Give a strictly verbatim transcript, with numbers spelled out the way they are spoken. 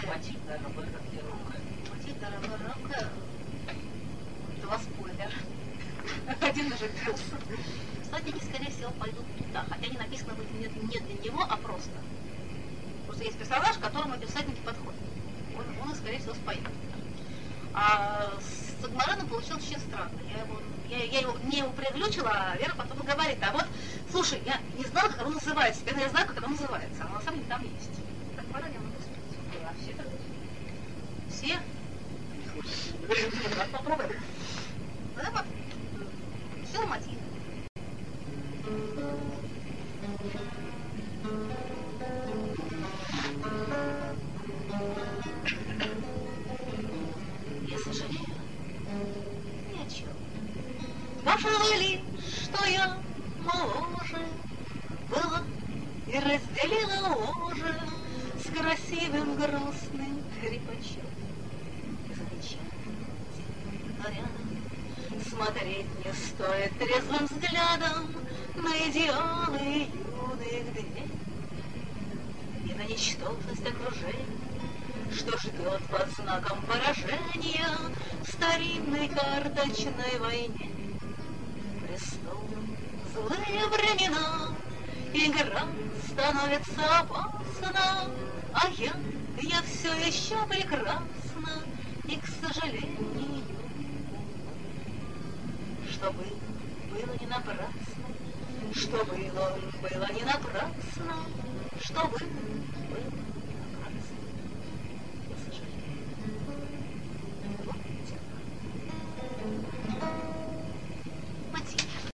Мотив дорогой-рок. Мотив дорогой-рок. Два спойлера. Один уже пился. Всадники, скорее всего, пойдут туда. Хотя не написано будет не, не для него, а просто. Просто есть персонаж, к которому эти всадники подходят. Он, он скорее всего, споет. А с Агмареном получилось очень странно. Я его, я, я его не его приглючила, а Вера потом говорит, а вот, слушай, я не знала, как он называется, теперь я знаю, как он называется, а на самом деле там есть. Агмарен я могу сказать. А все так? Все? Попробуем. Да, вот. Все мотив. Я сожалею ни о чем. Пожалели, что я моложе была и разделила ложе с красивым грустным крепачом. Замечательно, рядом смотреть не стоит трезвым взглядом на идеалы юных дней и на ничтожность окружения, что ждет под знаком поражения в старинной карточной войне. Престолом злые времена, игра становится опасна, а я, я все еще прекрасна, и, к сожалению, что было, было не напрасно, что было, было не напрасно, что было, было